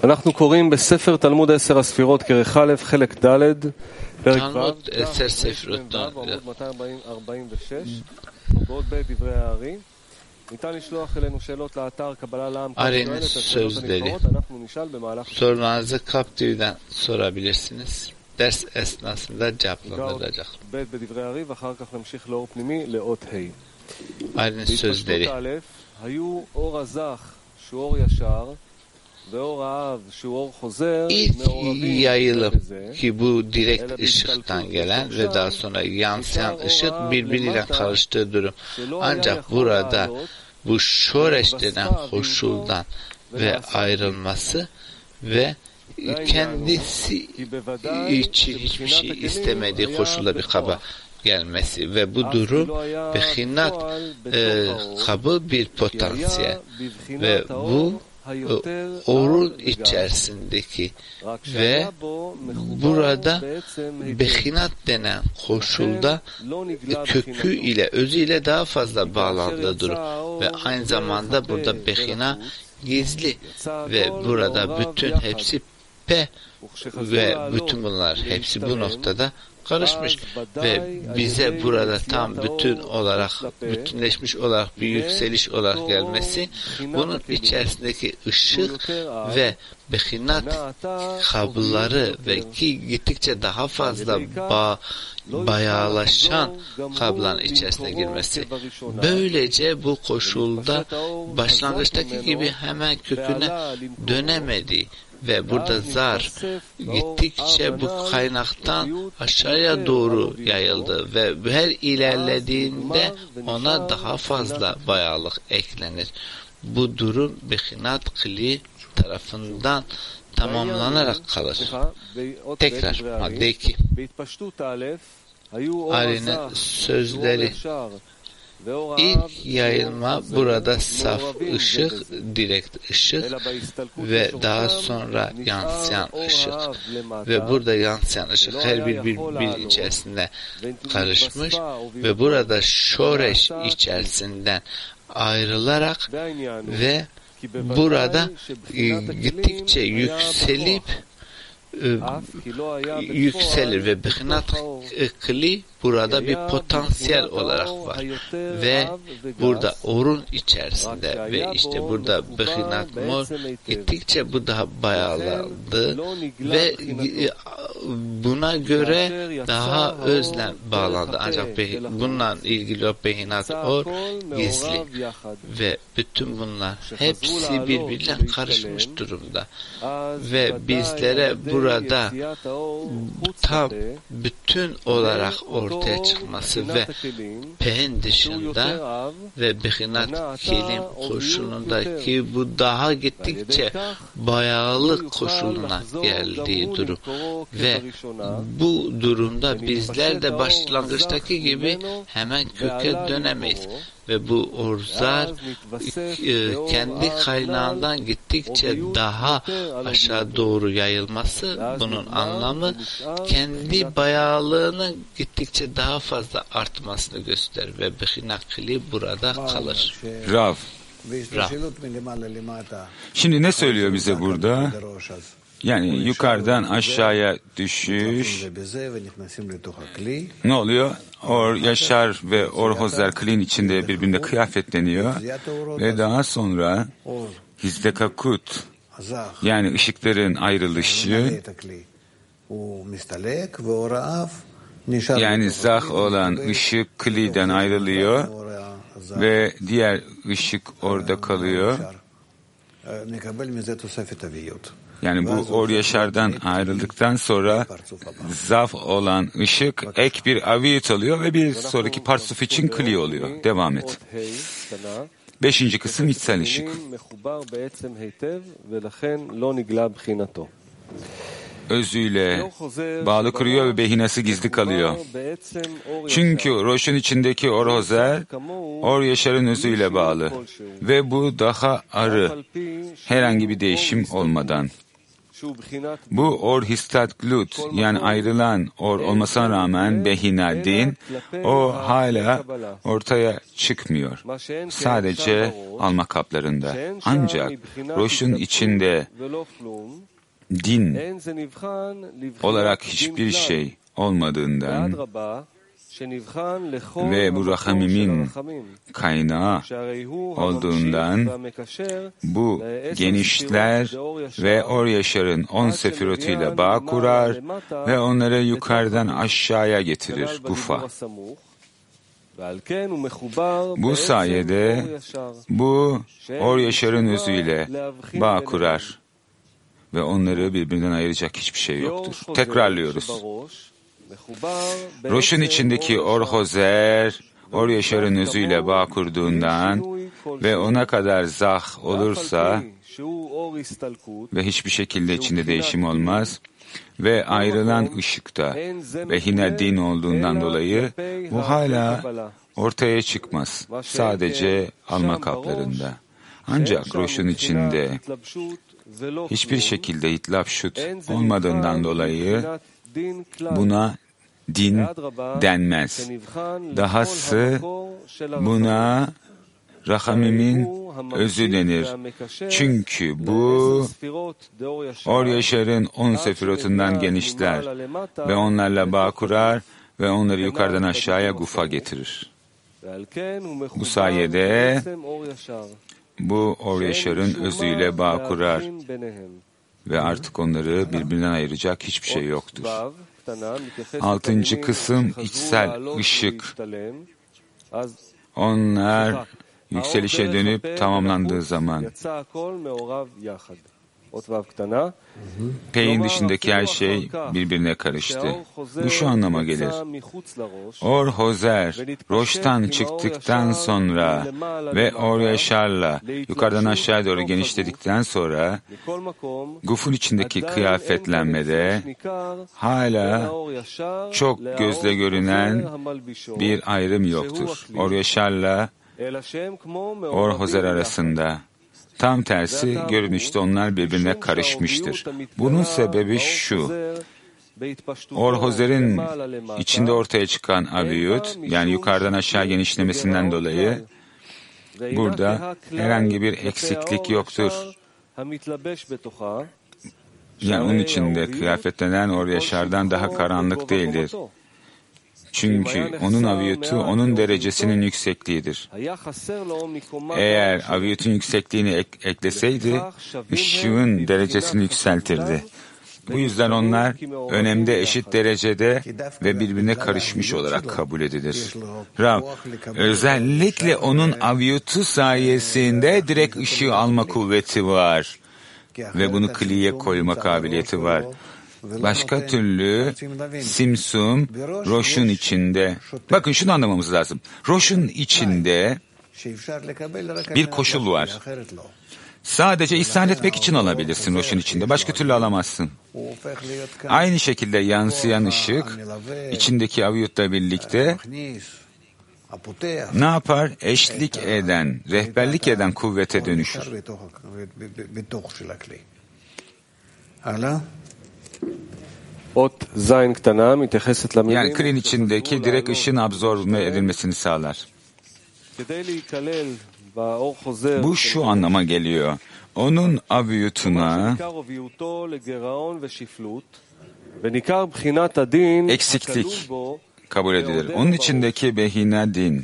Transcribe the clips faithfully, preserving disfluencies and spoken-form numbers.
אנחנו קוראים בספר תלמוד עשר הספירות כרך א' חלק ד' פרק ו' עשר ספרות'tan עמוד מאתיים ארבעים ושש ועוד ב' דברי הארי. ניתן לשלוח אלינו שאלות לאתר קבלה לעם. Ari'nin sözleri. Sorularınızı Kaptiv'den sorabilirsiniz. Ders esnasında cevaplandırılacak. Ari'nin sözleri. İlk yayılım ki bu direkt ışıktan gelen ve daha sonra yansıyan ışık birbiriyle karıştığı durum. Ancak burada bu şoreş denen koşuldan ve ayrılması ve kendisi için hiçbir şey istemediği koşulda bir kaba gelmesi ve bu durum behinat e, kabı bir potansiyel ve bu orun içerisindeki ve burada behinat denen koşulda kökü ile özü ile daha fazla bağlandığı durum ve aynı zamanda burada behina gizli ve burada bütün hepsi P ve bütün bunlar hepsi bu noktada karışmış ve bize burada tam bütün olarak, bütünleşmiş olarak bir yükseliş olarak gelmesi, bunun içerisindeki ışık ve behinat kabloları ve ki gittikçe daha fazla bağ, bayağılaşan kabloların içerisine girmesi. Böylece bu koşulda başlangıçtaki gibi hemen köküne dönemedi. Ve burada zar gittikçe bu kaynaktan aşağıya doğru yayıldı ve her ilerlediğinde ona daha fazla bayağılık eklenir. Bu durum behinat kli tarafından tamamlanarak kalır. Tekrar madde iki. Ari'nin sözleri. İlk yayılma burada saf ışık, direkt ışık ve daha sonra yansıyan ışık ve burada yansıyan ışık her bir birbiri içerisinde karışmış ve burada şoreş içerisinden ayrılarak ve burada gittikçe yükselip yükselir ve behinat kli burada bir potansiyel olarak var ve burada orun içerisinde ve işte burada behinat mor gittikçe bu daha bayağılandı ve buna göre daha özle bağlandı. Ancak bununla ilgili o behinat or gizli ve bütün bunlar hepsi birbiriyle karışmış durumda ve bizlere burada tam bütün olarak ortaya çıkması ve P'nin dışında ve behinat kelim koşulundaki bu daha gittikçe bayağılık koşuluna geldiği durum ve bu durumda bizler de başlangıçtaki gibi hemen köke dönemeyiz ve bu orzar kendi kaynağından gittikçe daha aşağı doğru yayılması, bunun anlamı kendi bayağılığının gittikçe daha fazla artmasını gösterir ve behinakli burada kalır. Rav. Rav. Şimdi ne söylüyor bize burada? Yani yukarıdan aşağıya düşüş. Ne oluyor? Or Yaşar ve Or Hozer klin içinde birbirine kıyafetleniyor ve daha sonra Hizdekakut yani ışıkların ayrılışı yani zah olan ışık kliden ayrılıyor ve diğer ışık orada kalıyor. Yani bu Or Yaşar'dan ayrıldıktan sonra zaf olan ışık ek bir aviyet alıyor ve bir sonraki parsuf için kli oluyor. Devam et. Beşinci kısım içsel ışık. Özüyle bağlı kuruyor ve behinası gizli kalıyor. Çünkü Roş'un içindeki Or Hozer, Or Yaşar'ın özüyle bağlı ve bu daha arı, herhangi bir değişim olmadan. Bu or histat glut, yani ayrılan or olmasına rağmen behina din, o hala ortaya çıkmıyor. Sadece alma kaplarında. Ancak Rosh'un içinde din olarak hiçbir şey olmadığından ve bu Rahamim'in kaynağı olduğundan bu genişler ve Or Yaşar'ın on sefirotuyla bağ kurar ve onları yukarıdan aşağıya getirir, gufa. Bu sayede bu Or Yaşar'ın özüyle bağ kurar ve onları birbirinden ayıracak hiçbir şey yoktur. Tekrarlıyoruz. Rosh'un içindeki Or Hozer, Or Yaşar'ın özüyle bağ kurduğundan ve ona kadar zah olursa ve hiçbir şekilde içinde değişim olmaz ve ayrılan ışıkta behine din olduğundan dolayı bu hala ortaya çıkmaz. Sadece alma kaplarında. Ancak Rosh'un içinde hiçbir şekilde itlapşut olmadığından dolayı buna din denmez. Dahası buna Rahamim'in özü denir. Çünkü bu Or Yaşar'ın on sefirotundan genişler ve onlarla bağ kurar ve onları yukarıdan aşağıya gufa getirir. Bu sayede bu Or Yaşar'ın özüyle bağ kurar ve artık onları birbirinden ayıracak hiçbir şey yoktur. Altıncı kısım içsel ışık. Onlar yükselişe dönüp tamamlandığı zaman P'in dışındaki her şey birbirine karıştı. Bu şu anlama gelir. Or Hozer, Rosh'tan çıktıktan sonra ve Or Yaşar'la yukarıdan aşağı doğru genişledikten sonra Guf'un içindeki kıyafetlenmede hala çok gözle görünen bir ayrım yoktur. Or Yaşar'la Or Hozer arasında. Tam tersi, görünüşte onlar birbirine karışmıştır. Bunun sebebi şu: Or Hozer'in içinde ortaya çıkan aviyut, yani yukarıdan aşağı genişlemesinden dolayı burada herhangi bir eksiklik yoktur. Yani onun içinde kıyafetlenen Or Yaşar'dan daha karanlık değildir. Çünkü onun aviyutu onun derecesinin yüksekliğidir. Eğer aviyutun yüksekliğini ek- ekleseydi, ışığın derecesini yükseltirdi. Bu yüzden onlar önemde eşit derecede ve birbirine karışmış olarak kabul edilir. Rav, özellikle onun aviyutu sayesinde direkt ışığı alma kuvveti var ve bunu kliye koyma kabiliyeti var. Başka türlü simsum Rosh'un içinde, bakın şunu anlamamız lazım. Rosh'un içinde bir koşul var. Sadece ihsan etmek için alabilirsin Rosh'un içinde. Başka türlü alamazsın. Aynı şekilde yansıyan ışık içindeki aviyutla birlikte ne yapar? Eşlik eden, rehberlik eden kuvvete dönüşür. Yani klin içindeki direkt ışığın absorbe edilmesini sağlar. Bu şu anlama geliyor. Onun aviyutuna eksiklik kabul edilir. Onun içindeki behine din,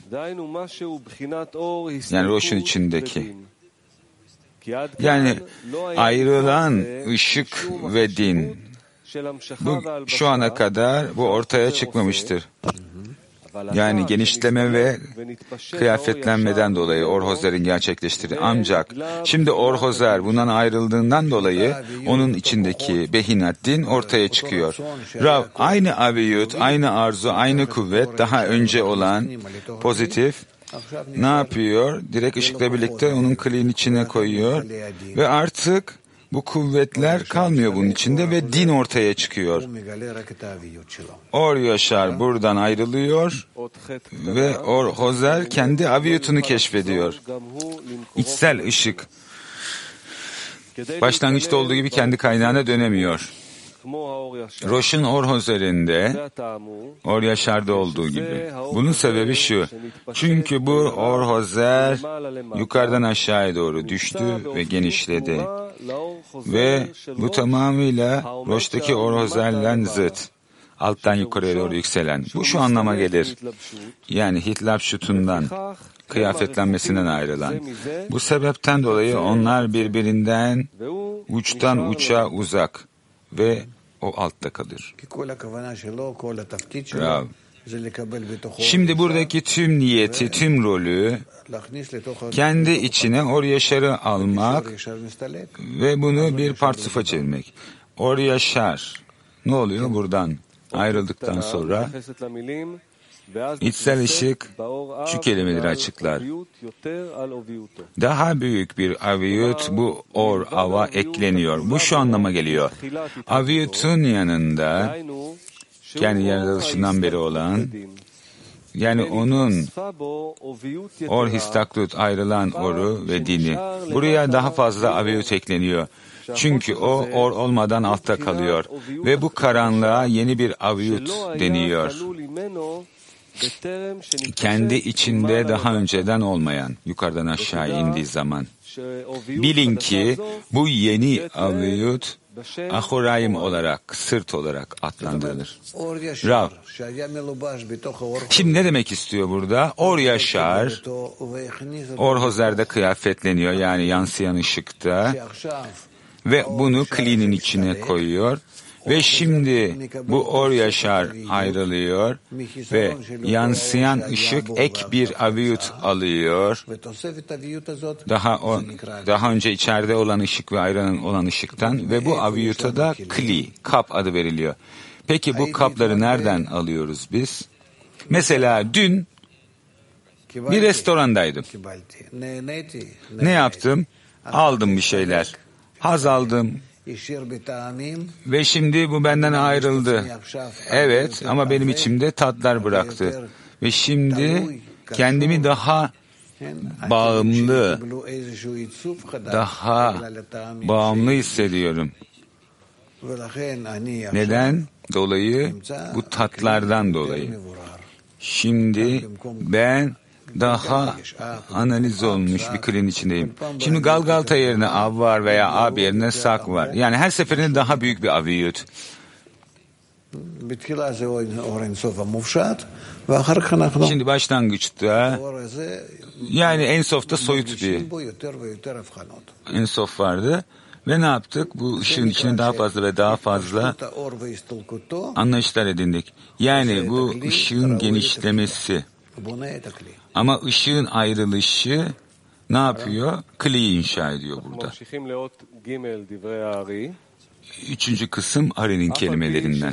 yani Rosh'un içindeki, yani ayrılan ışık ve din, bu şu ana kadar bu ortaya çıkmamıştır. Yani genişleme ve kıyafetlenmeden dolayı Or Hozer'in gerçekleştirdiği. Ancak şimdi Or Hozer bundan ayrıldığından dolayı onun içindeki behinat din ortaya çıkıyor. Rav, aynı aviyut, aynı arzu, aynı kuvvet, daha önce olan pozitif ne yapıyor? Direkt ışıkla birlikte onun kliğin içine koyuyor ve artık bu kuvvetler kalmıyor bunun içinde ve din ortaya çıkıyor. Or Yaşar buradan ayrılıyor ve Or Hozer kendi aviyutunu keşfediyor. İçsel ışık. başlangıçta olduğu gibi kendi kaynağına dönemiyor. Roş'un Or üzerinde, Or Yaşar'da olduğu gibi. Bunun sebebi şu. Çünkü bu Or Hozer yukarıdan aşağıya doğru düştü ve genişledi. Ve bu tamamıyla Roş'taki Or Hozer'le zıt. Alttan yukarıya doğru yükselen. Bu şu anlama gelir. Yani Hitlapşut'undan, kıyafetlenmesinden ayrılan. Bu sebepten dolayı onlar birbirinden uçtan uça uzak ve o altta kalır. Rav. Şimdi buradaki tüm niyeti, tüm rolü kendi içine Or Yaşar'ı almak ve bunu bir parçufa çevirmek. Or Yaşar ne oluyor buradan? Ayrıldıktan sonra içsel ışık şu kelimeleri açıklar. Daha büyük bir aviyut bu or ava ekleniyor. Bu şu anlama geliyor. Aviyutun yanında kendi yaratılışından beri olan, yani onun or histaklut ayrılan oru ve dini. Buraya daha fazla aviyut ekleniyor. Çünkü o or olmadan altta kalıyor ve bu karanlığa yeni bir aviyut deniyor. Kendi içinde daha önceden olmayan, yukarıdan aşağı indiği zaman. Bilin ki bu yeni aviyut Ahorayim olarak, sırt olarak adlandırılır. Rav. Şimdi ne demek istiyor burada? Or Yaşar, Or Hozer'de kıyafetleniyor, yani yansıyan ışıkta. Ve bunu klinin içine koyuyor. Ve şimdi bu Or Yaşar ayrılıyor ve yansıyan ışık ek bir aviyut alıyor. Daha o, daha önce içeride olan ışık ve ayrılan olan ışıktan ve bu aviyuta da kli, kap adı veriliyor. Peki bu kapları nereden alıyoruz biz? Mesela dün bir restorandaydım. Ne yaptım? Aldım bir şeyler. Haz aldım. Ve şimdi bu benden ayrıldı. Evet, ama benim içimde tatlar bıraktı. Ve şimdi kendimi daha bağımlı, daha bağımlı hissediyorum. Neden dolayı? Bu tatlardan dolayı. Şimdi ben daha analiz olmuş bir klin içindeyim. Şimdi Galgalta yerine Av var veya Ab yerine Sak var. Yani her seferinde daha büyük bir aviyut. Şimdi başlangıçta yani Ensof'ta soyut bir Ensof vardı. Ve ne yaptık? Bu ışığın içine daha fazla ve daha fazla anlayışlar edindik. Yani bu ışığın genişlemesi. Ama ışığın ayrılışı ne yapıyor? Kli'yi inşa ediyor burada. Üçüncü kısım Ari'nin kelimelerinden.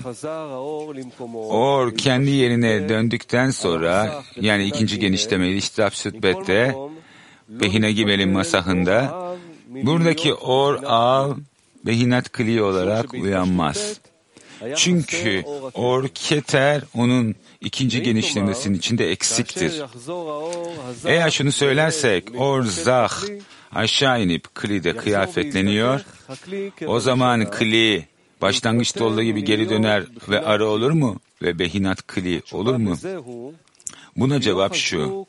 Or kendi yerine döndükten sonra, yani ikinci genişlemeyi İstihap-Sütbet'te Behine Gibel'in masahında, buradaki Or Av Behinat Kli olarak uyanmaz. Çünkü Or Keter onun ikinci genişlemesinin içinde eksiktir. Eğer şunu söylersek Or Zah aşağı inip Kli'de kıyafetleniyor, o zaman Kli başlangıçta olduğu gibi geri döner ve arı olur mu? Ve Behinat Kli olur mu? Buna cevap şu.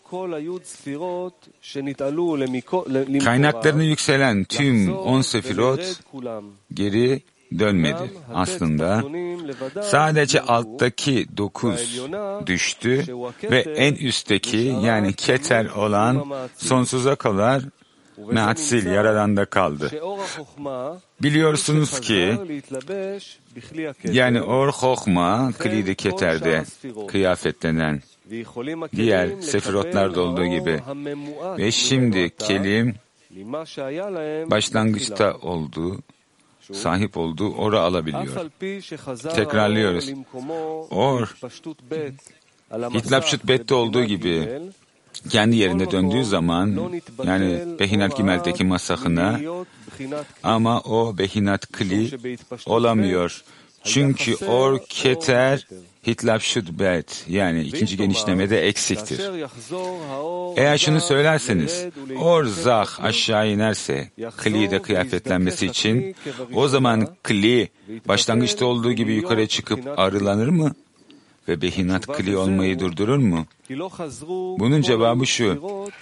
Kaynaklarını yükselen tüm on sefirot geri dönmedi. Aslında sadece alttaki dokuz düştü ve en üstteki, yani Keter olan sonsuza kadar Meatsil, Yaradan'da kaldı. Biliyorsunuz ki yani Or Chochma Kli'de Keter'de kıyafetlenen diğer sefirotlarda olduğu gibi ve şimdi kelim başlangıçta olduğu, sahip olduğu Or'u alabiliyor. Tekrarlıyoruz. Or Hitlapşut Bet'te olduğu gibi kendi yerine döndüğü zaman, yani Behinat Gimel'deki masahına, ama o Behinat Kli olamıyor. Çünkü or, keter, hitlapşut bet, yani ikinci genişlemede eksiktir. Eğer şunu söylerseniz, or zah aşağı inerse, kli de kıyafetlenmesi için, o zaman kli başlangıçta olduğu gibi yukarı çıkıp arılanır mı? Ve behinat kli olmayı durdurur mu? Bunun cevabı şu: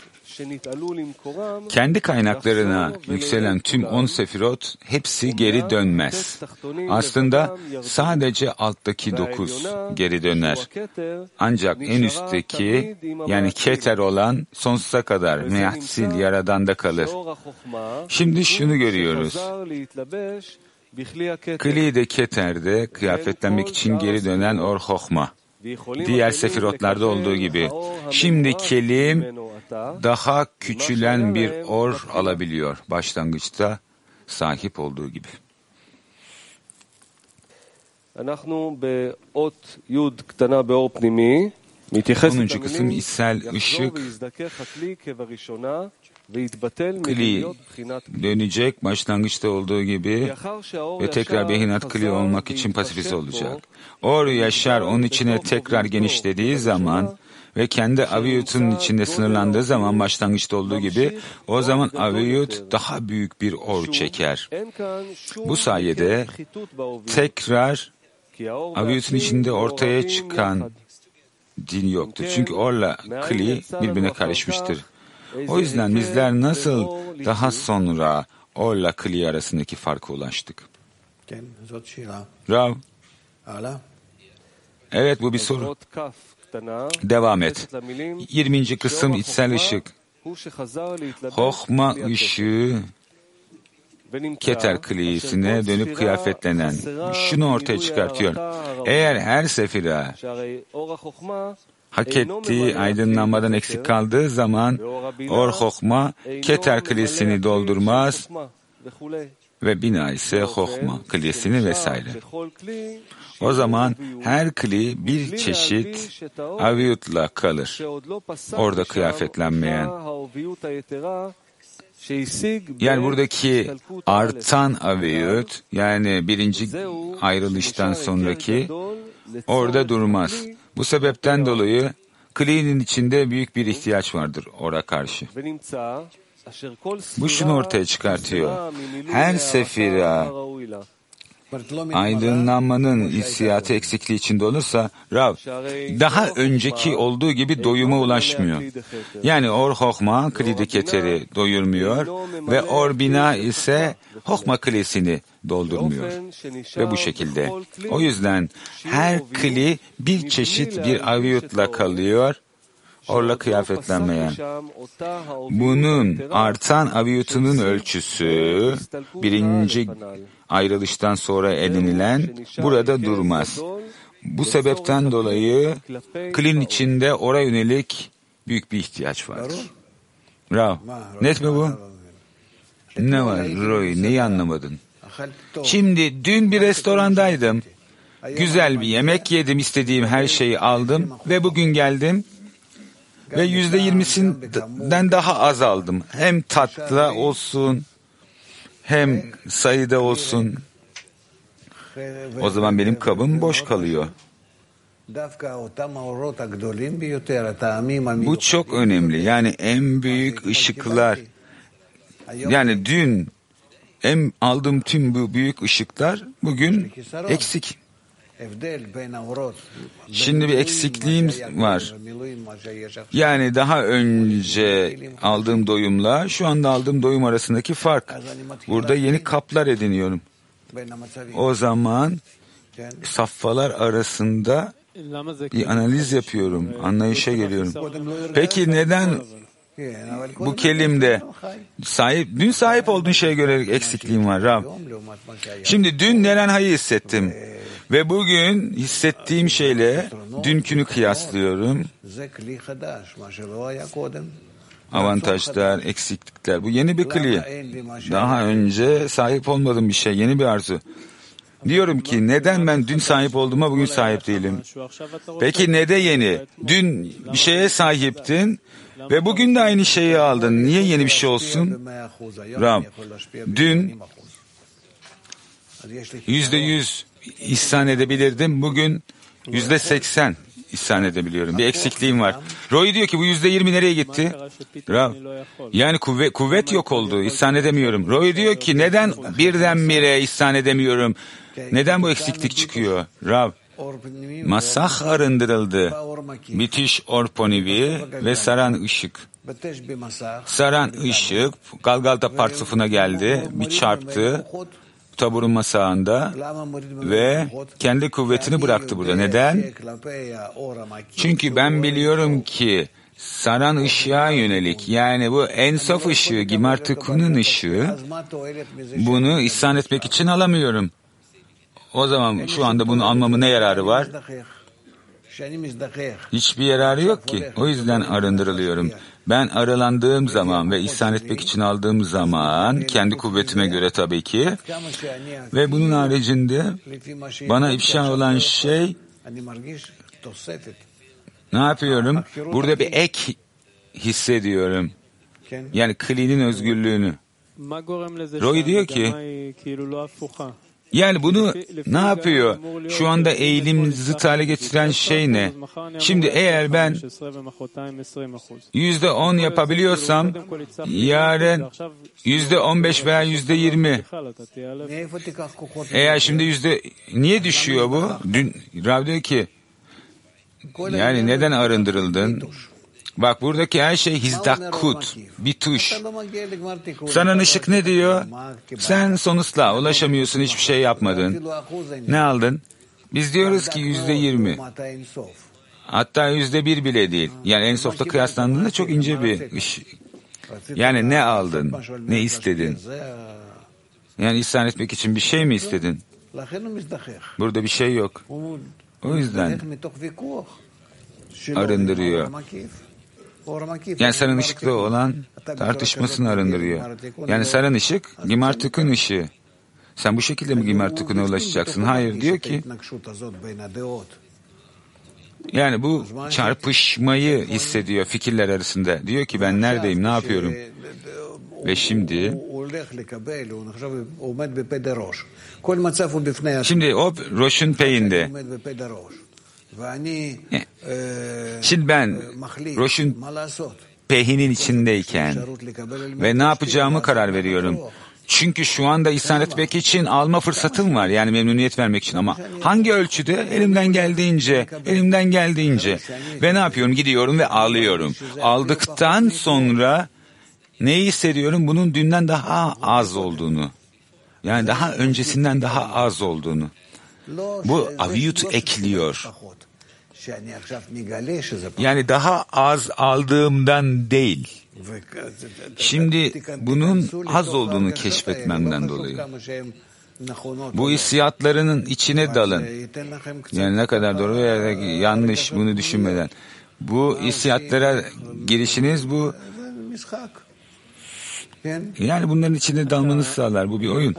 kendi kaynaklarına yükselen tüm on sefirot hepsi geri dönmez. Aslında sadece alttaki dokuz geri döner. Ancak en üstteki, yani keter olan sonsuza kadar meatsil yaradanda kalır. Şimdi şunu görüyoruz. Kli de keterde kıyafetlenmek için geri dönen or hokhma. Diğer sefirotlarda olduğu gibi. Şimdi kelim daha küçülen bir or alabiliyor. Başlangıçta sahip olduğu gibi. onuncu kısım içsel ışık. Kli dönecek başlangıçta olduğu gibi ve tekrar behinat kli olmak için pasifist olacak. Or yaşar onun içine tekrar genişlediği zaman ve kendi aviyutun içinde sınırlandığı zaman başlangıçta olduğu gibi o zaman aviyut daha büyük bir or çeker. Bu sayede tekrar aviyutun içinde ortaya çıkan din yoktur. Çünkü orla kli birbirine karışmıştır. O yüzden bizler nasıl daha sonra orla kli arasındaki farka ulaştık? Rav. Evet, bu bir soru. Devam et. yirminci kısım içsel ışık. Hokhma ışığı keter kliyesine dönüp kıyafetlenen. Şunu ortaya çıkartıyor. Eğer her sefira hak ettiği aydınlanmadan eksik kaldığı zaman or hokhma keter kliyesini doldurmaz ve bina ise hokhma kliyesini vesaire. O zaman her kli bir çeşit aviyutla kalır. Orada kıyafetlenmeyen. Yani buradaki artan aviyut, yani birinci ayrılıştan sonraki orada durmaz. Bu sebepten dolayı klinin içinde büyük bir ihtiyaç vardır ora karşı. Bu şunu ortaya çıkartıyor. Her sefira aydınlanmanın hissiyatı eksikliği içinde olursa Rav daha önceki olduğu gibi doyuma ulaşmıyor. Yani or hokhma klidi keteri doyurmuyor ve or bina ise hokhma klesini doldurmuyor. Ve bu şekilde. O yüzden her kli bir çeşit bir aviyutla kalıyor, orla kıyafetlenmeyen. Bunun artan aviyutunun ölçüsü birinci ayrılıştan sonra edinilen burada durmaz. Bu sebepten dolayı klin içinde ora yönelik büyük bir ihtiyaç vardır. Rav, net mi bu? Ne var Roy, neyi anlamadın? Şimdi dün bir restorandaydım. Güzel bir yemek yedim, istediğim her şeyi aldım ve bugün geldim ve yüzde yirmisinden daha az aldım. Hem tatta olsun, hem sayıda olsun. O zaman benim kabım boş kalıyor. Bu çok önemli. Yani en büyük ışıklar, yani dün en aldığım tüm bu büyük ışıklar bugün eksik. Şimdi bir eksikliğim var. Yani daha önce aldığım doyumla şu anda aldığım doyum arasındaki fark. Burada yeni kaplar ediniyorum. O zaman safhalar arasında bir analiz yapıyorum, anlayışa geliyorum. Peki neden bu kelimde sahip, dün sahip olduğun şeye göre eksikliğim var Rav? Şimdi dün Neranha'yı hissettim ve bugün hissettiğim şeyle dünkünü kıyaslıyorum. Avantajlar, eksiklikler. Bu yeni bir kli. Daha önce sahip olmadığım bir şey, yeni bir arzu. Diyorum ki neden ben dün sahip olduğuma bugün sahip değilim? Peki ne de yeni? Dün bir şeye sahiptin ve bugün de aynı şeyi aldın. Niye yeni bir şey olsun? Ram, dün yüzde yüz ihsan edebilirdim. Bugün yüzde seksen ihsan edebiliyorum. Bir eksikliğim var. Roy diyor ki bu yüzde yirmi nereye gitti? Rav. Yani kuvvet, kuvvet yok oldu. İhsan edemiyorum. Roy diyor ki neden birdenbire ihsan edemiyorum? Neden bu eksiklik çıkıyor? Rav. Masah arındırıldı. Bitiş orponivi ve saran ışık. Saran ışık Galgalta Parsufuna geldi. Bir çarptı. Taburun masağında ve kendi kuvvetini bıraktı burada. Neden? Çünkü ben biliyorum ki saran ışığa yönelik, yani bu ensof ışığı, Gimartiku'nun ışığı, bunu ihsan etmek için alamıyorum. O zaman şu anda bunu almamın ne yararı var? Hiçbir yararı yok ki. O yüzden arındırılıyorum. Ben arılandığım zaman ve ihsan etmek için aldığım zaman, kendi kuvvetime göre tabii ki, ve bunun haricinde bana ifşa olan şey, ne yapıyorum? Burada bir ek hissediyorum. Yani klinin özgürlüğünü. Roy diyor ki, yani bunu ne yapıyor? Şu anda eğilim zıt hale getiren şey ne? Şimdi eğer ben yüzde on yapabiliyorsam, yarın yüzde on beş veya yüzde yirmi. Eğer şimdi yüzde, niye düşüyor bu? Dün Rav diyor ki, yani neden arındırıldın? Bak buradaki her şey hizdakut, bir tuş. Sana ışık ne diyor? Sen sonuçla ulaşamıyorsun, hiçbir şey yapmadın. Ne aldın? Biz diyoruz ki yüzde yirmi. Hatta yüzde bir bile değil. Yani en softa kıyaslandığında çok ince bir iş. Yani ne aldın? Ne istedin? Yani ihsan etmek için bir şey mi istedin? Burada bir şey yok. O yüzden arındırıyor. Yani sarın ışıkta olan tartışmasını arındırıyor. Yani sarın ışık, Gimartikun ışığı. Sen bu şekilde mi Gimartikun'a ulaşacaksın? Hayır, diyor ki, yani bu çarpışmayı hissediyor fikirler arasında. Diyor ki ben neredeyim, ne yapıyorum? Ve şimdi, şimdi o Roş'un peyinde. Şimdi ben Roş'un pehinin içindeyken ve ne yapacağımı karar veriyorum. Çünkü şu anda ihsan etmek için alma fırsatım var. Yani memnuniyet vermek için, ama hangi ölçüde? Elimden geldiğince, elimden geldiğince. Ve ne yapıyorum? Gidiyorum ve alıyorum. Aldıktan sonra neyi hissediyorum? Bunun dünden daha az olduğunu. Yani daha öncesinden daha az olduğunu. Bu aviyut ekliyor. Yani daha az aldığımdan değil. Şimdi bunun az olduğunu keşfetmemden dolayı. Bu hissiyatlarının içine dalın. Yani ne kadar doğru veya yanlış bunu düşünmeden. Bu hissiyatlara girişiniz bu. Yani bunların içine dalmanızı sağlar. Bu bir oyun.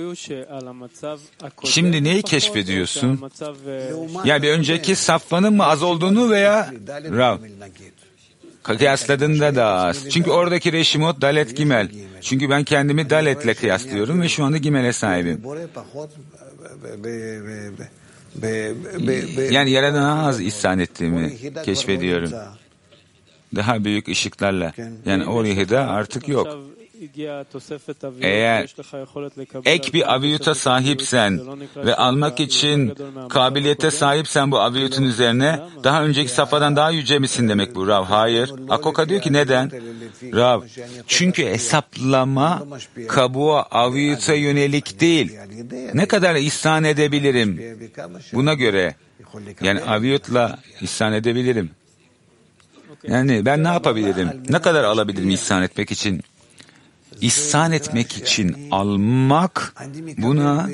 Şimdi neyi keşfediyorsun? Ya bir önceki safhanın mı az olduğunu veya Rav. Kıyasladığında daha az. Çünkü oradaki Reşimot Dalet Gimel. Çünkü ben kendimi Dalet'le kıyaslıyorum ve şu anda Gimel'e sahibim. Yani Yaradan'a az ihsan ettiğimi keşfediyorum. Daha büyük ışıklarla. Yani Orihida artık yok. Eğer ek bir aviyuta sahipsen ve almak için kabiliyete sahipsen bu aviyutun üzerine, daha önceki safhadan daha yüce misin demek bu Rav? Hayır. Akoka diyor ki neden? Rav, çünkü hesaplama kabuğa, aviyuta yönelik değil. Ne kadar ihsan edebilirim? Buna göre. Yani aviyutla ihsan edebilirim. Yani ben ne yapabilirim? Ne kadar alabilirim ihsan etmek için? İhsan etmek için almak, buna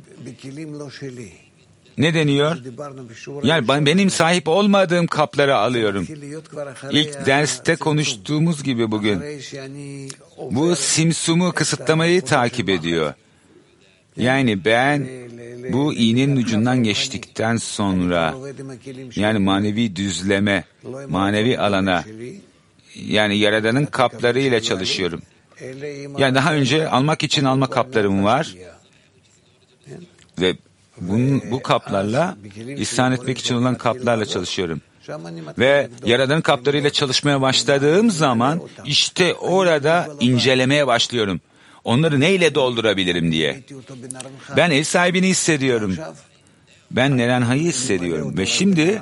ne deniyor? Yani ben, benim sahip olmadığım kapları alıyorum. İlk derste konuştuğumuz gibi bugün. Bu simsumu kısıtlamayı takip ediyor. Yani ben bu iğnenin ucundan geçtikten sonra, yani manevi düzleme, manevi alana, yani Yaradan'ın kaplarıyla çalışıyorum. Yani daha önce almak için alma kaplarım var ve Bunun, bu kaplarla ihsan etmek için olan kaplarla çalışıyorum. Ve Yaradan'ın kaplarıyla çalışmaya başladığım zaman işte orada incelemeye başlıyorum. Onları neyle doldurabilirim diye. Ben ev sahibini hissediyorum. Ben Neranha'yı hissediyorum. Ve şimdi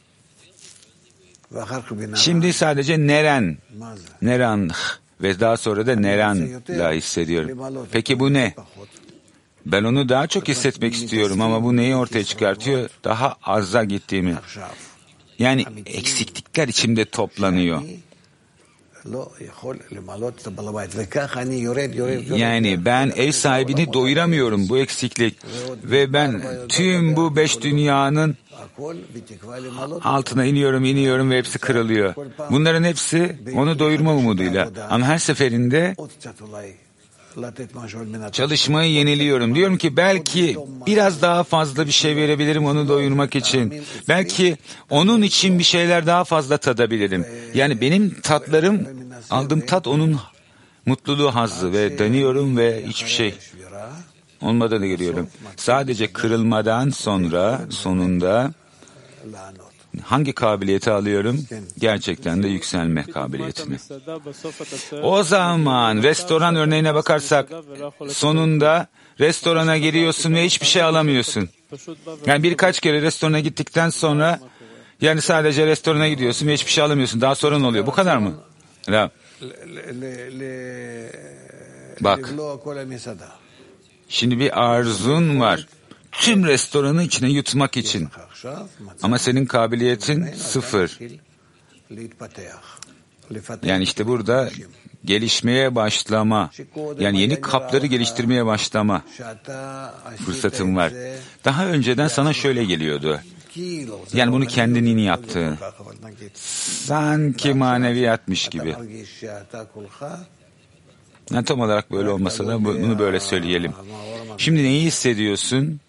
şimdi sadece Neren, Neran ve daha sonra da Neran'la hissediyorum. Peki bu ne? Ben onu daha çok hissetmek istiyorum ama bu neyi ortaya çıkartıyor? Daha azza gittiğimi. Yani eksiklikler içimde toplanıyor. Yani ben ev sahibini doyuramıyorum bu eksiklik. Ve ben tüm bu beş dünyanın altına iniyorum, iniyorum ve hepsi kırılıyor. Bunların hepsi onu doyurma umuduyla. Ama her seferinde çalışmayı yeniliyorum. Diyorum ki belki biraz daha fazla bir şey verebilirim onu doyurmak için. Belki onun için bir şeyler daha fazla tadabilirim. Yani benim tatlarım, aldığım tat onun mutluluğu, hazzı ve deniyorum ve hiçbir şey olmadığını görüyorum. Sadece kırılmadan sonra sonunda hangi kabiliyeti alıyorum? Gerçekten de yükselme kabiliyetini. O zaman restoran örneğine bakarsak sonunda restorana giriyorsun ve hiçbir şey alamıyorsun. Yani birkaç kere restorana gittikten sonra yani sadece restorana gidiyorsun ve hiçbir şey alamıyorsun. Daha sonra ne oluyor? Bu kadar mı? Ya. Bak. Şimdi bir arzun var. Tüm restoranı içine yutmak için. Ama senin kabiliyetin sıfır. Yani işte burada gelişmeye başlama, yani yeni kapları geliştirmeye başlama fırsatın var. Daha önceden sana şöyle geliyordu. Yani bunu kendinin yaptığı. Sanki maneviyatmış gibi. Yani tam olarak böyle olmasa da bunu böyle söyleyelim. Şimdi neyi hissediyorsun?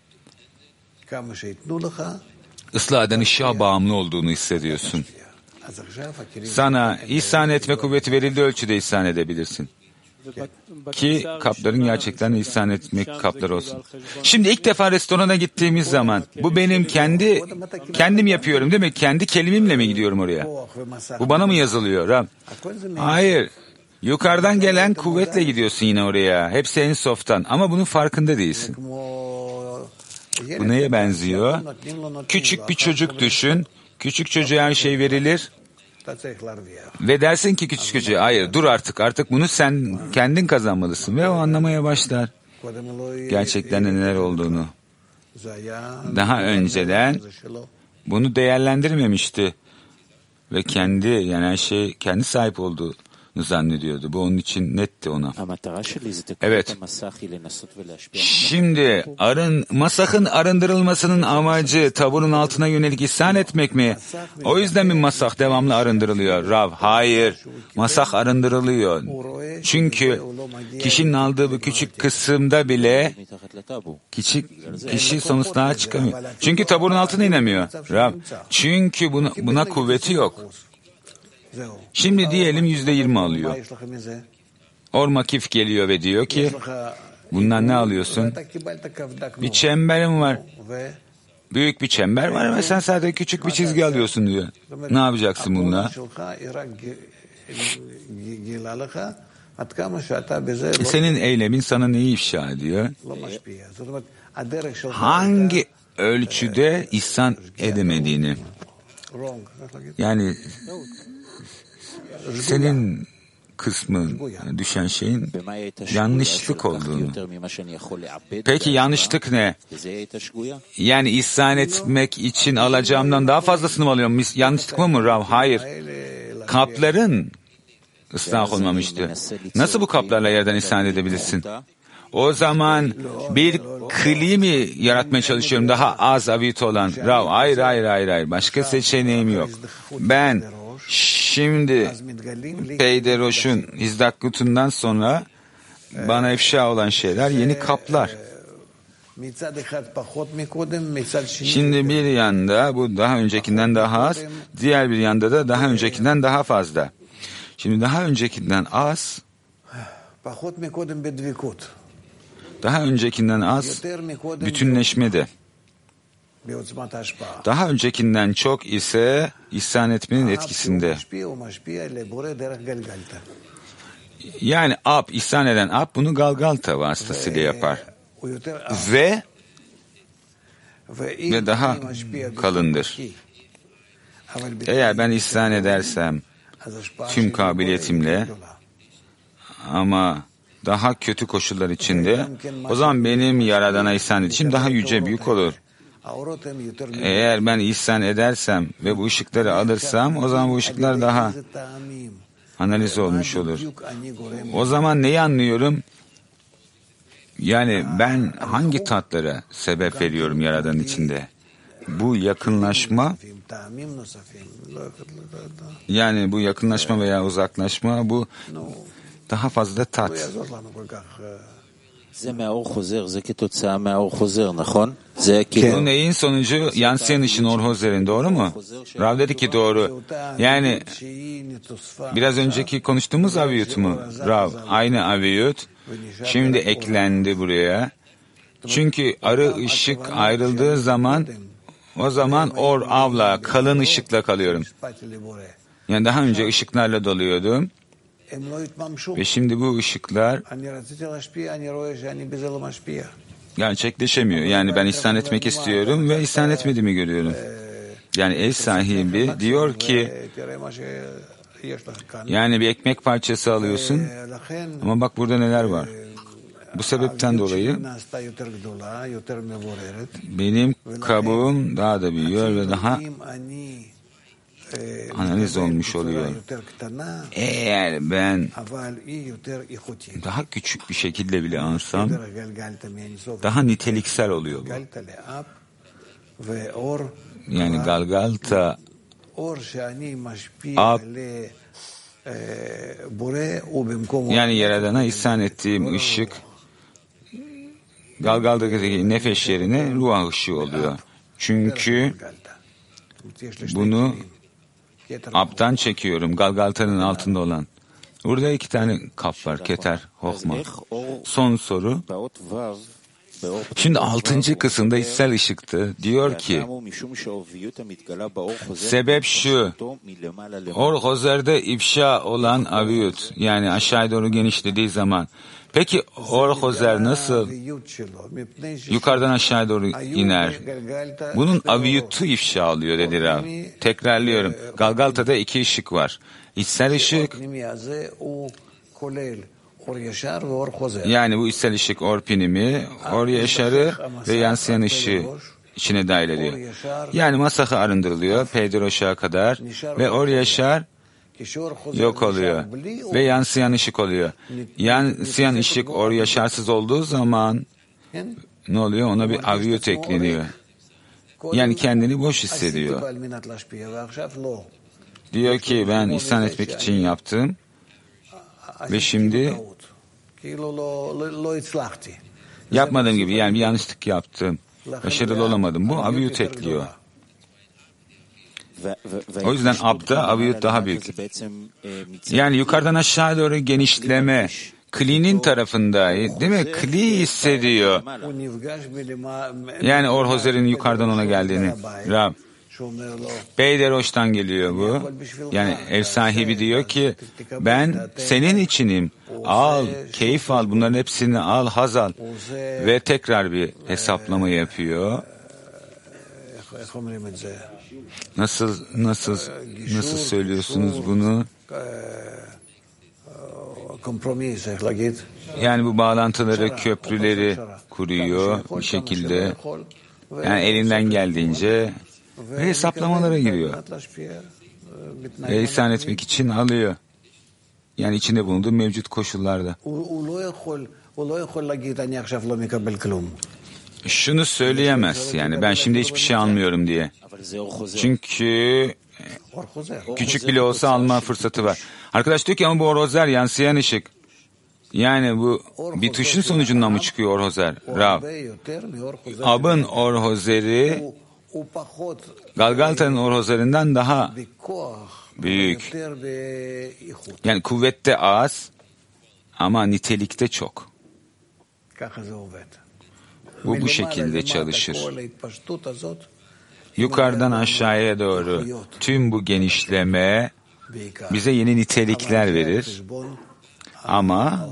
Islah eden ışığa bağımlı olduğunu hissediyorsun. Sana ihsan etme kuvveti verildiği ölçüde ihsan edebilirsin. Ki kapların gerçekten ihsan etmek kaplar olsun. Şimdi ilk defa restorana gittiğimiz zaman bu benim kendi kendim yapıyorum değil mi? Kendi kelimimle mi gidiyorum oraya? Bu bana mı yazılıyor Rab? Hayır. Yukarıdan gelen kuvvetle gidiyorsun yine oraya. Hepsi en softan ama bunun farkında değilsin. Bu neye benziyor? Küçük bir çocuk düşün. Küçük çocuğa her şey verilir. Ve dersin ki küçük çocuğa hayır dur artık artık bunu sen kendin kazanmalısın. Ve o anlamaya başlar. Gerçekten de neler olduğunu. Daha önceden bunu değerlendirmemişti. Ve kendi yani her şey kendi sahip olduğu zannediyordu. Bu onun için netti ona. Evet. Şimdi arın, masahın arındırılmasının amacı taburun altına yönelik ihsan etmek mi? O yüzden mi masah devamlı arındırılıyor? Rav, hayır. Masah arındırılıyor. Çünkü kişinin aldığı bu küçük kısımda bile kişi, kişi sonuçta çıkamıyor. Çünkü taburun altına inemiyor. Rav, çünkü buna, buna kuvveti yok. Şimdi diyelim yüzde yirmi alıyor. Ormakif geliyor ve diyor ki bundan ne alıyorsun? Bir çemberim var. Büyük bir çember var ve sen sadece küçük bir çizgi alıyorsun diyor. Ne yapacaksın bununla? Senin eylemin sana neyi ifşa ediyor? Hangi ölçüde ihsan edemediğini. Yani senin kısmın, düşen şeyin yanlışlık olduğunu. Peki yanlışlık ne? Yani ihsan etmek için alacağımdan daha fazlasını mı alıyorum? Yanlışlık mı mı Rav? Hayır. Kapların ıslah olmamıştı. Nasıl bu kaplarla yerden ihsan edebilirsin? O zaman bir kli mi yaratmaya çalışıyorum daha az avit olan? Rav, hayır hayır hayır hayır. Başka seçeneğim yok. Ben şimdi Peyderoş'un Hizdakut'undan sonra bana ifşa olan şeyler yeni kaplar. Şimdi bir yanda bu daha öncekinden daha az, diğer bir yanda da daha öncekinden daha fazla. Şimdi daha öncekinden az, daha öncekinden az bütünleşmede. Daha öncekinden çok ise ihsan etmenin etkisinde. Yani ab, ihsan eden ab bunu Galgalta vasıtasıyla yapar. Ve ve daha kalındır. Eğer ben ihsan edersem tüm kabiliyetimle ama daha kötü koşullar içinde, o zaman benim Yaradan'a ihsan edişim daha yüce, büyük olur. Eğer ben ihsan edersem ve bu ışıkları alırsam, o zaman bu ışıklar daha analiz olmuş olur. O zaman neyi anlıyorum? Yani ben hangi tatlara sebep veriyorum Yaradan'ın içinde? Bu yakınlaşma, yani bu yakınlaşma veya uzaklaşma, bu daha fazla tat. Bu neyin sonucu? Yansıyan ışın Orhozer'in, doğru mu? Rav dedi ki doğru. Yani biraz önceki konuştuğumuz aviyut mu? Rav, aynı aviyut. Şimdi eklendi buraya. Çünkü arı ışık ayrıldığı zaman, o zaman or avla, kalın ışıkla kalıyorum. Yani daha önce ışıklarla doluyordum. Ve şimdi bu ışıklar gerçekleşemiyor. Yani ben ihsan etmek istiyorum ve ihsan etmediğimi görüyorum. Yani ev sahibi diyor ki, yani bir ekmek parçası alıyorsun ama bak burada neler var. Bu sebepten dolayı benim kabuğum daha da büyüyor ve daha analiz olmuş oluyor. Eğer ben daha küçük bir şekilde bile ansam, daha niteliksel oluyor bu. Yani Galgalta, ab, yani Yaradan'a ihsan ettiğim ışık, Galgalta'daki nefes yerine ruh ışığı oluyor. Çünkü bunu ab'dan çekiyorum, Galgalta'nın altında olan. Burada iki tane kaf var, Keter, Hokma. Son soru. Şimdi altıncı kısımda içsel ışıktı. Diyor ki, sebep şu, Or-Hozer'de ifşa olan aviyut, yani aşağı doğru genişlediği zaman. Peki Or-Hozer nasıl yukarıdan aşağı doğru iner? Bunun aviyutu ifşa oluyor dedi Rav. Tekrarlıyorum. Galgalta'da iki ışık var. İçsel ışık, yani bu içsel ışık Or Pinimi, Or Yaşar'ı ve yansıyan ışığı içine dahil ediyor. Yani Masah'ı arındırılıyor, Peyder Oşak'a kadar ve Or Yaşar yok oluyor ve yansıyan ışık oluyor. Yansıyan ışık Or Yaşarsız olduğu zaman ne oluyor? Ona bir aviyut ekleniyor. Yani kendini boş hissediyor. Diyor ki ben ihsan etmek için yaptım ve şimdi yapmadığım gibi, yani bir yanlışlık yaptım. Başarılı olamadım. Bu aviyut ekliyor. O yüzden ab'da aviyut daha büyük. Yani yukarıdan aşağı doğru genişleme. Kli'nin tarafında, değil mi? Kli hissediyor. Yani Or-Hozer'in yukarıdan ona geldiğini. Rab. Beyderoş'tan geliyor bu. Yani ev sahibi diyor ki ben senin içinim. Al, keyif al, bunların hepsini al, haz al. Ve tekrar bir hesaplama yapıyor. Nasıl nasıl nasıl söylüyorsunuz bunu? Yani bu bağlantıları, köprüleri kuruyor bir şekilde. Yani elinden geldiğince ve hesaplamalara giriyor. Ve ihsan etmek için alıyor. Yani içinde bulunduğu mevcut koşullarda. Şunu söyleyemez, yani ben şimdi hiçbir şey almıyorum diye. Çünkü küçük bile olsa alma fırsatı var. Arkadaş diyor ki ama bu Or-Hozer yansıyan ışık. Yani bu bir tuşun sonucundan mı çıkıyor Or-Hozer? Rav. Ab'ın Or-Hozer'i Galgalta'nın Or-Hozer'inden daha büyük. Yani kuvvette az ama nitelikte çok. Bu bu şekilde çalışır. Yukarıdan aşağıya doğru tüm bu genişleme bize yeni nitelikler verir. Ama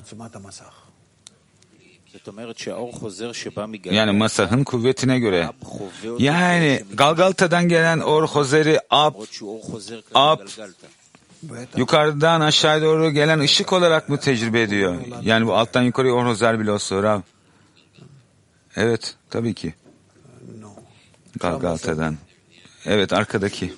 yani masahın kuvvetine göre. Yani Galgalta'dan gelen Or Hozer'i Ab, Ab yukarıdan aşağıya doğru gelen ışık olarak mı tecrübe ediyor? Yani bu alttan yukarıya Or Hozer bile olsa Rav. Evet, tabii ki. Galgalta'dan. Evet, arkadaki.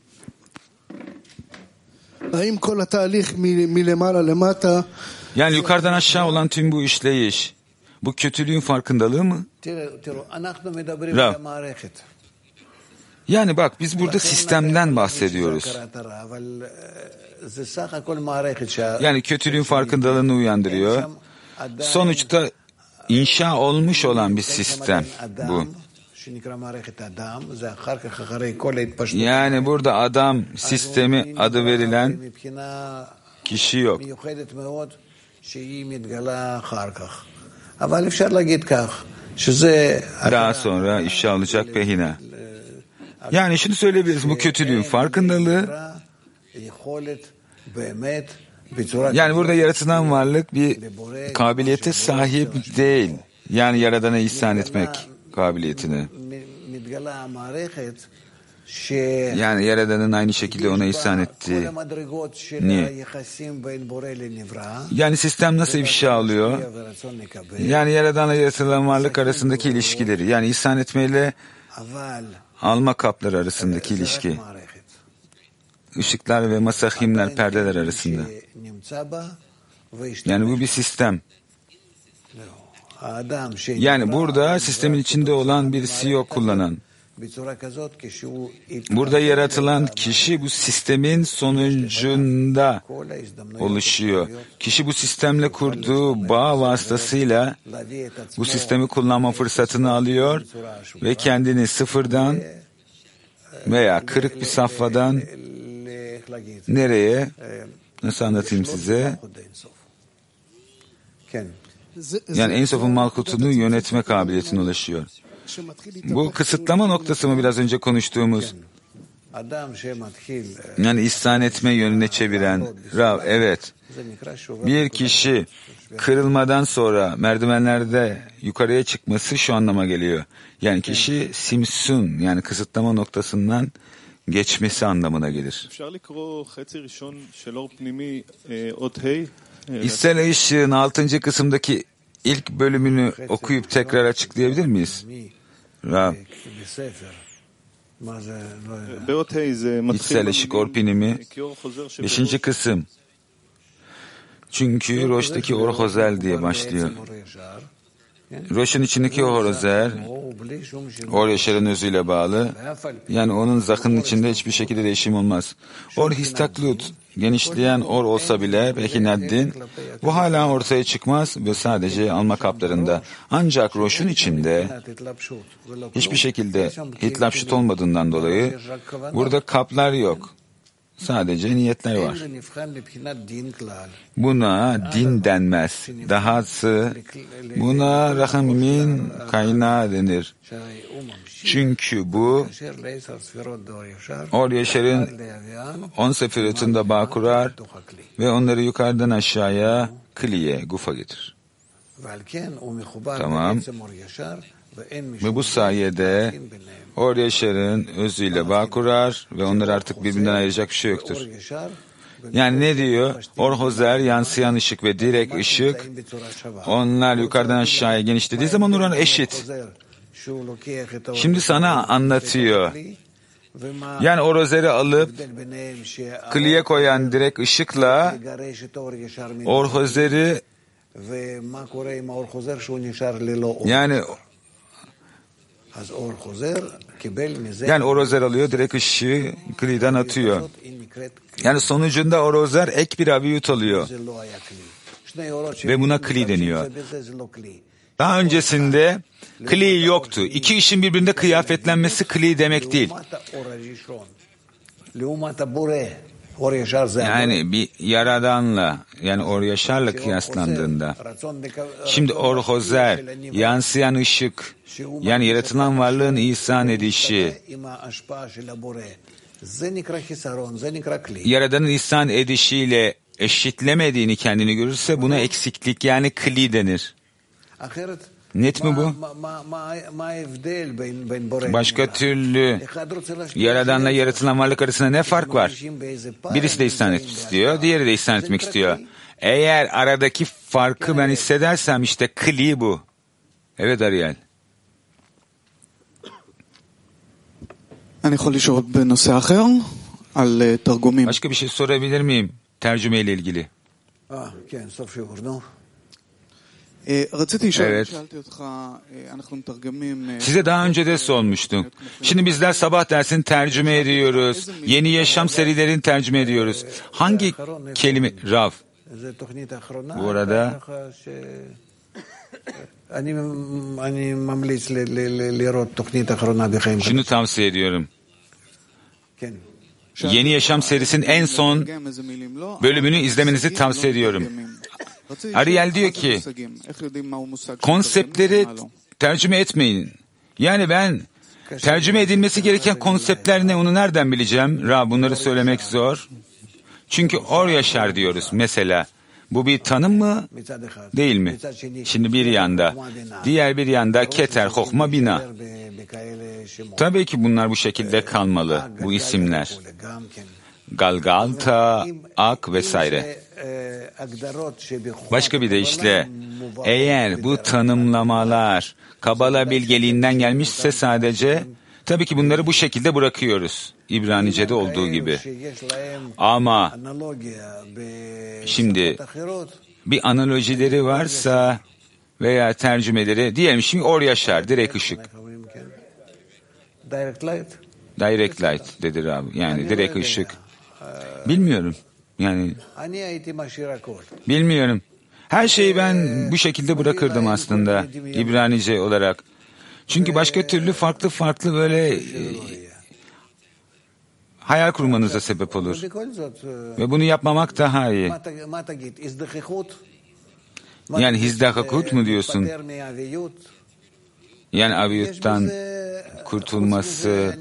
Yani yukarıdan aşağı olan tüm bu işleyiş, bu kötülüğün farkındalığı mı? Rav. Yani bak, biz burada sistemden bahsediyoruz. Yani kötülüğün farkındalığını uyandırıyor. Sonuçta inşa olmuş olan bir sistem bu. Yani burada adam sistemi adı verilen kişi yok. Daha sonra ifşa olacak pehina. Yani şunu söyleyebiliriz, bu kötülüğün farkındalığı, yani burada yaratılan varlık bir kabiliyete sahip değil. Yani Yaradan'a ihsan etmek kabiliyetini. Yani Yaradan'ın aynı şekilde ona ihsan ettiği. Niye? Yani sistem nasıl ifşa oluyor? Yani Yaradan'la yaratılan varlık arasındaki ilişkileri. Yani ihsan etmeyle alma kapları arasındaki ilişki. Işıklar ve masahimler, perdeler arasında. Yani bu bir sistem. Yani burada sistemin içinde olan bir C E O kullanan. Burada yaratılan kişi bu sistemin sonucunda oluşuyor. Kişi bu sistemle kurduğu bağ vasıtasıyla bu sistemi kullanma fırsatını alıyor ve kendini sıfırdan veya kırık bir safhadan nereye, nasıl anlatayım size? Yani En-Sof'un malkutunu yönetme kabiliyetine ulaşıyor. Bu kısıtlama noktası mı biraz önce konuştuğumuz? Yani ihsan etme yönüne çeviren Rav, evet. Bir kişi kırılmadan sonra merdivenlerde yukarıya çıkması şu anlama geliyor. Yani kişi simsun, yani kısıtlama noktasından geçmesi anlamına gelir. İstel ışığın altıncı kısımdaki ilk bölümünü okuyup tekrar açıklayabilir miyiz? Rav. İçsel ışık orpinimi. Beşinci kısım. Çünkü Roş'taki Or Hozel diye başlıyor. Roş'un içindeki Or Hozel, Or Yaşar'ın özüyle bağlı. Yani onun zakının içinde hiçbir şekilde değişim olmaz. Or Histaklut, genişleyen Or olsa bile Behinaddin, bu hala ortaya çıkmaz ve sadece alma kaplarında. Ancak Roş'un içinde hiçbir şekilde hitlapşut olmadığından dolayı burada kaplar yok. Sadece niyetler var. Buna din denmez. Dahası buna Rahamimin kaynağı denir. Çünkü bu Or Yaşar'ın on seferatında bağ kurar ve onları yukarıdan aşağıya kliye, gufa getirir. Tamam. Ve bu sayede Or Yaşar'ın özüyle bağ kurar ve onları artık birbirinden ayıracak bir şey yoktur. Yani ne diyor? Or Hozer, yansıyan ışık ve direkt ışık, onlar yukarıdan aşağıya genişlediği zaman oran eşit. Şimdi sana anlatıyor. Yani Or Hozer'i alıp kliye koyan direkt ışıkla Or Hozer'i, yani yani Or Hozer alıyor, direkt ışığı kliden atıyor. Yani sonucunda Or Hozer ek bir aviyut alıyor. Ve buna kli deniyor. Daha öncesinde kli yoktu. İki işin birbirinde kıyafetlenmesi kli demek değil. Yani bir yaradanla, yani Or Yaşar'la kıyaslandığında, şimdi Or Hozer, yansıyan ışık, yani yaratılan varlığın ihsan edişi, Yaradanın ihsan edişiyle eşitlemediğini kendini görürse buna eksiklik, yani kli denir. Net mi bu? Başka türlü Yaradanla yaratılan varlık arasında ne fark var? Birisi de ihsan etmek istiyor, diğeri de ihsan etmek istiyor. Eğer aradaki farkı ben hissedersem işte kli bu. Evet Ariel. Başka bir şey sorabilir miyim? Tercüme ile ilgili. Evet. Size daha önce de sormuştum. Şimdi bizler sabah dersini tercüme ediyoruz. Yeni yaşam serilerini tercüme ediyoruz. Hangi kelime? Rav. Bu arada şunu tavsiye ediyorum. Yeni Yaşam serisinin en son bölümünü izlemenizi tavsiye ediyorum. Ariel diyor ki, konseptleri tercüme etmeyin. Yani ben tercüme edilmesi gereken konseptler ne, onu nereden bileceğim? Ra, bunları söylemek zor. Çünkü Or Yaşar diyoruz mesela. Bu bir tanım mı? Değil mi? Şimdi bir yanda, diğer bir yanda Keter, Hokma, Bina. Tabii ki bunlar bu şekilde kalmalı, bu isimler. Galgalta, Ak vesaire. Başka bir deyişle, eğer bu tanımlamalar Kabala bilgeliğinden gelmişse sadece, tabii ki bunları bu şekilde bırakıyoruz. İbranice'de olduğu gibi. Ama şimdi bir analojileri varsa veya tercümeleri, diyelim şimdi Or Yaşar, direkt ışık. Direct light dedi abi. Yani direkt ışık. Bilmiyorum. Yani bilmiyorum. Her şeyi ben bu şekilde bırakırdım aslında İbranice olarak. Çünkü başka türlü farklı farklı böyle e, hayal kurmanıza sebep olur. Ve bunu yapmamak daha iyi. Yani hizdakakut mu diyorsun? Yani aviyuttan kurtulması,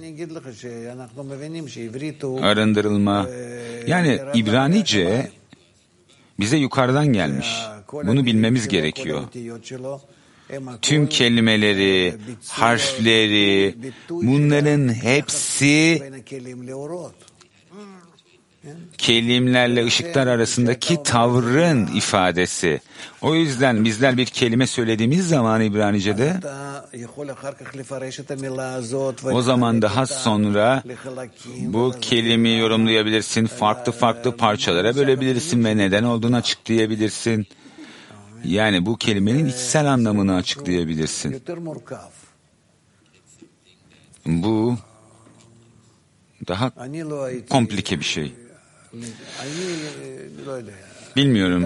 arındırılma. Yani İbranice bize yukarıdan gelmiş. Bunu bilmemiz gerekiyor. Tüm kelimeleri, harfleri, bunların hepsi kelimlerle ışıklar arasındaki tavrın ifadesi. O yüzden bizler bir kelime söylediğimiz zaman İbranice'de, o zaman daha sonra bu kelimeyi yorumlayabilirsin, farklı farklı parçalara bölebilirsin ve neden olduğunu açıklayabilirsin. Yani bu kelimenin içsel anlamını açıklayabilirsin. Bu daha komplike bir şey. Bilmiyorum.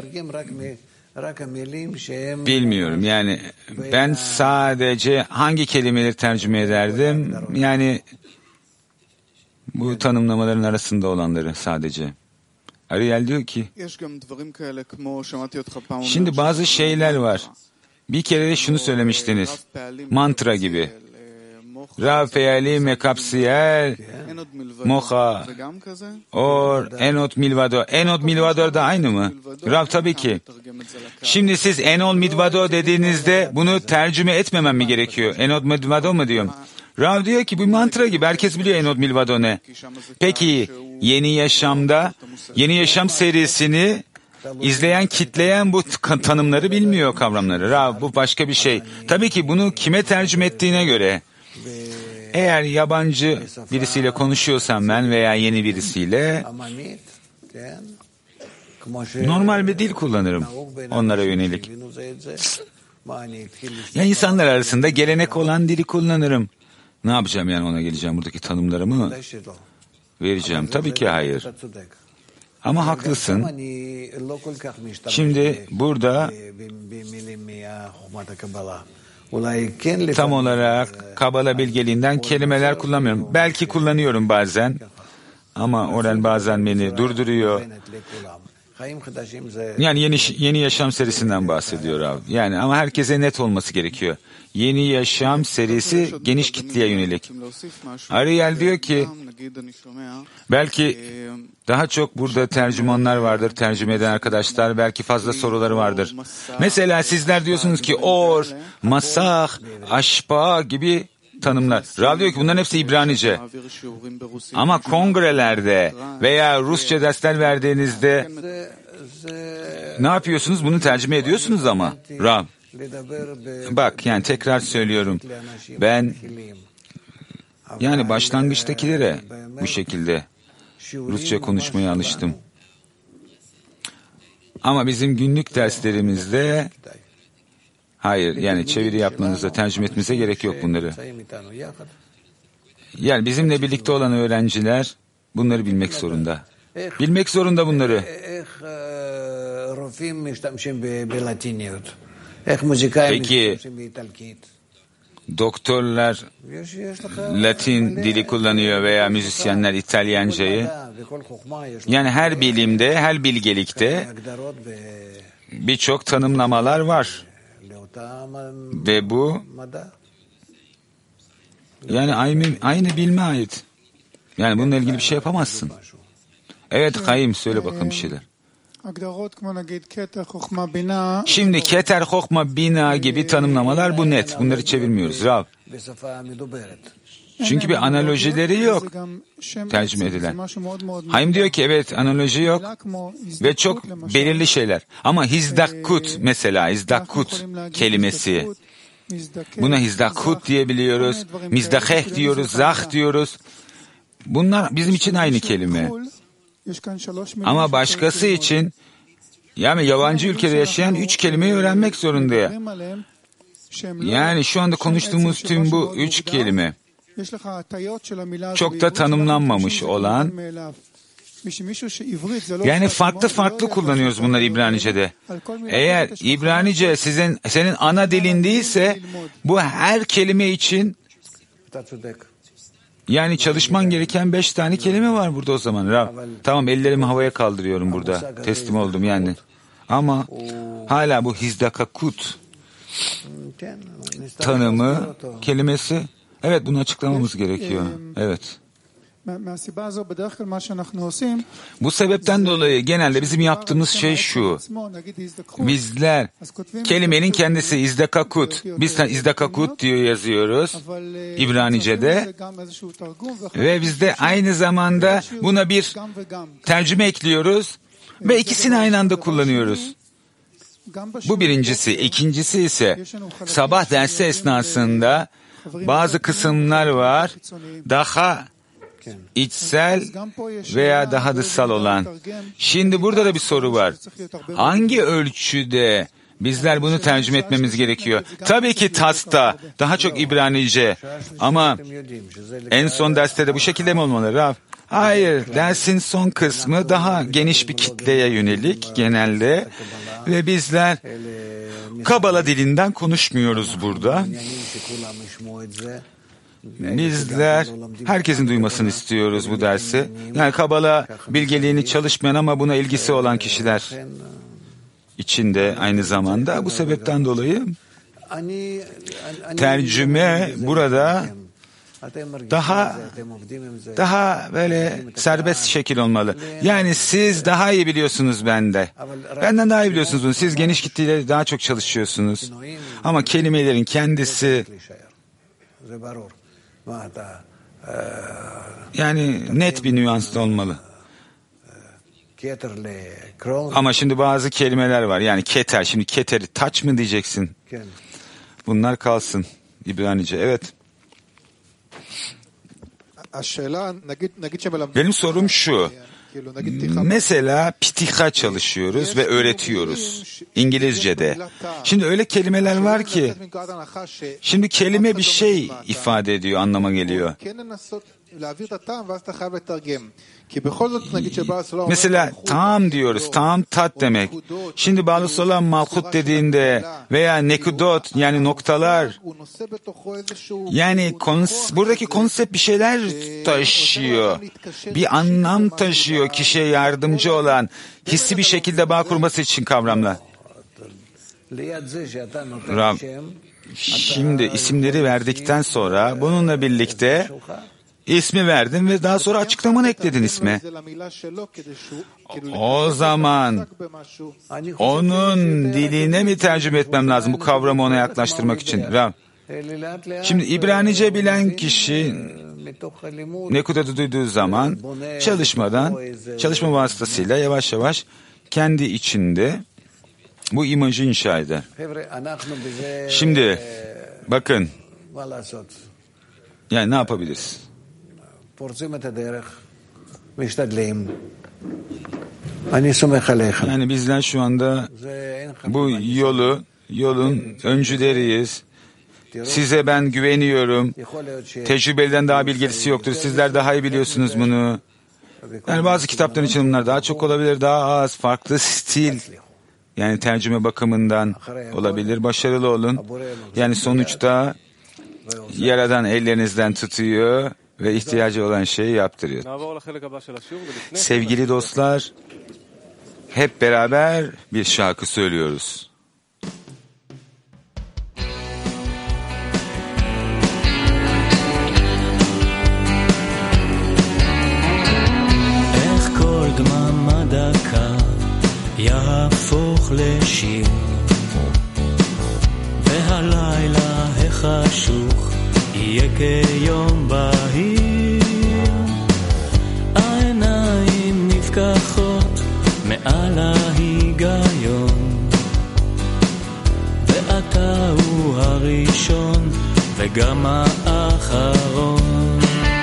Bilmiyorum. Yani ben sadece hangi kelimeleri tercüme ederdim? Yani bu tanımlamaların arasında olanları sadece. Ariel diyor ki, şimdi bazı şeyler var. Bir kere de şunu söylemiştiniz. Mantra gibi. Rav Peyali Mekapsiyel Mocha Or Enot Milvado. Enot Milvado da aynı mı? Rav tabii ki. Şimdi siz Enot Milvado dediğinizde bunu tercüme etmemem mi gerekiyor? Enot Milvado mu diyorum? Rav diyor ki bu mantra gibi, herkes biliyor Enot Milvado ne. Peki Yeni Yaşam'da, Yeni Yaşam serisini izleyen, kitleyen bu tanımları bilmiyor, kavramları. Rav, bu başka bir şey. Tabii ki bunu kime tercüme ettiğine göre. Eğer yabancı birisiyle konuşuyorsam ben veya yeni birisiyle, normal bir dil kullanırım onlara yönelik. Ya insanlar arasında gelenek olan dili kullanırım. Ne yapacağım yani, ona geleceğim, buradaki tanımlarımı vereceğim? Tabii ki hayır. Ama haklısın. Şimdi burada tam olarak Kabala bilgeliğinden kelimeler kullanmıyorum. Belki kullanıyorum bazen. Ama Orel bazen beni durduruyor. Yani yeni yeni yaşam serisinden bahsediyor abi. Yani ama herkese net olması gerekiyor. Yeni yaşam serisi geniş kitleye yönelik. Ariel diyor ki belki daha çok burada tercümanlar vardır, tercüme eden arkadaşlar, belki fazla soruları vardır. Mesela sizler diyorsunuz ki or, masah, aşpa gibi tanımlar. Rav diyor ki bunların hepsi İbranice. Ama kongrelerde veya Rusça dersler verdiğinizde ne yapıyorsunuz? Bunu tercüme ediyorsunuz ama Rav. Bak yani tekrar söylüyorum. Ben yani başlangıçtakilere bu şekilde Rusça konuşmaya alıştım. Ama bizim günlük derslerimizde hayır yani çeviri yapmanıza, tercüme etmenize gerek yok bunları. Yani bizimle birlikte olan öğrenciler bunları bilmek zorunda. Bilmek zorunda bunları. Peki doktorlar Latin dili kullanıyor veya müzisyenler İtalyancayı. Yani her bilimde, her bilgelikte birçok tanımlamalar var. Ve bu yani aynı, aynı bilme ait. Yani bununla ilgili bir şey yapamazsın. Evet Hayim söyle bakalım bir şeyler. Şimdi Keter, Hokma, Bina gibi tanımlamalar bu net. Bunları çevirmiyoruz. Rav. Çünkü bir analojileri yok tercüme edilen. Hayim diyor ki evet analoji yok ve çok belirli şeyler. Ama hizdakut mesela hizdakut kelimesi. Buna hizdakut diyebiliyoruz. Mizdakeh diyoruz, zah diyoruz. Bunlar bizim için aynı kelime. Ama başkası için yani yabancı ülkede yaşayan üç kelimeyi öğrenmek zorunda. Yani şu anda konuştuğumuz tüm bu üç kelime çok da tanımlanmamış olan yani farklı farklı kullanıyoruz bunları İbranice'de. Eğer İbranice sizin senin ana dilin değilse bu her kelime için yani çalışman gereken beş tane kelime var burada o zaman. Rav. Tamam ellerimi havaya kaldırıyorum burada. Teslim oldum yani. Ama hala bu hizdakakut tanımı kelimesi evet bunu açıklamamız gerekiyor. Evet. Bu sebepten dolayı genelde bizim yaptığımız şey şu. Bizler kelimenin kendisi izdakakut. Biz izdakakut diyor yazıyoruz İbranice'de. Ve biz de aynı zamanda buna bir tercüme ekliyoruz ve ikisini aynı anda kullanıyoruz. Bu birincisi. İkincisi ise sabah dersi esnasında bazı kısımlar var. Daha içsel veya daha dışsal olan. Şimdi burada da bir soru var. Hangi ölçüde bizler bunu tercüme etmemiz gerekiyor? Tabii ki Tas'ta daha çok İbranice ama en son derste de bu şekilde mi olmalı Rav? Hayır, dersin son kısmı daha geniş bir kitleye yönelik genelde ve bizler Kabala dilinden konuşmuyoruz burada. Bizler herkesin duymasını istiyoruz bu dersi. Yani Kabala bilgeliğini çalışmayan ama buna ilgisi olan kişiler içinde aynı zamanda. Bu sebepten dolayı tercüme burada daha daha böyle serbest şekil olmalı. Yani siz daha iyi biliyorsunuz bende. Benden daha iyi biliyorsunuz bunu. Siz geniş kitleyle daha çok çalışıyorsunuz. Ama kelimelerin kendisi yani net bir nüansta olmalı. Ama şimdi bazı kelimeler var. Yani keter. Şimdi keteri taç mı diyeceksin? Bunlar kalsın. İbranice. Evet. Benim sorum şu. Mesela pitiha çalışıyoruz ve öğretiyoruz İngilizce'de. Şimdi öyle kelimeler var ki şimdi kelime bir şey ifade ediyor, anlama geliyor. Mesela tam diyoruz, tam tat demek. Şimdi Baalus Olam Malchut dediğinde veya nekudot yani noktalar, yani kons- buradaki konsept bir şeyler taşıyor. Bir anlam taşıyor kişiye yardımcı olan, hissi bir şekilde bağ kurması için kavramla. Rab, şimdi isimleri verdikten sonra bununla birlikte ismi verdin ve daha sonra açıklamanı ekledin isme. O zaman onun diline mi tercüme etmem lazım bu kavramı ona yaklaştırmak için? Rab, şimdi İbranice bilen kişi Nekudot'u duyduğu zaman çalışmadan, çalışma vasıtasıyla yavaş yavaş kendi içinde bu imajı inşa eder. Şimdi bakın, yani ne yapabiliriz? Yani bizler şu anda bu yolu, yolun öncüleriyiz. Size ben güveniyorum. Tecrübeliden daha bilgisi yoktur. Sizler daha iyi biliyorsunuz bunu. Yani bazı kitapların için bunlar daha çok olabilir, daha az, farklı stil. Yani tercüme bakımından olabilir. Başarılı olun. Yani sonuçta Yaradan ellerinizden tutuyor ve ihtiyacı olan şeyi yaptırıyor. Sevgili dostlar, hep beraber bir şarkı söylüyoruz. יהפוך לשיר והלילה החשוך יהיה כיום בהיר העיניים נפקחות מעל ההיגיון ואתה הוא הראשון וגם האחרון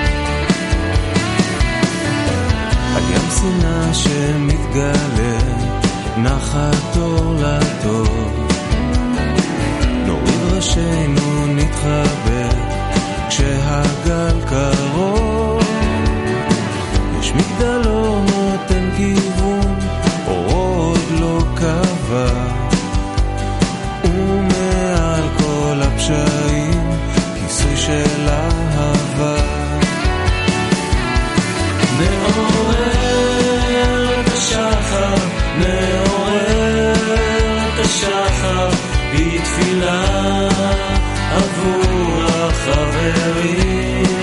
הגם שנאה שמתגלה נחת אור לטוב נוריד ראשינו נתחבא כשהגל קרוב יש מגדל אור נותן כיוון אור עוד לא קבע ומעל כל הפשעים כיסוי של אהבה מעורר את השחר מעורר את השחר בתפילה עבור החברים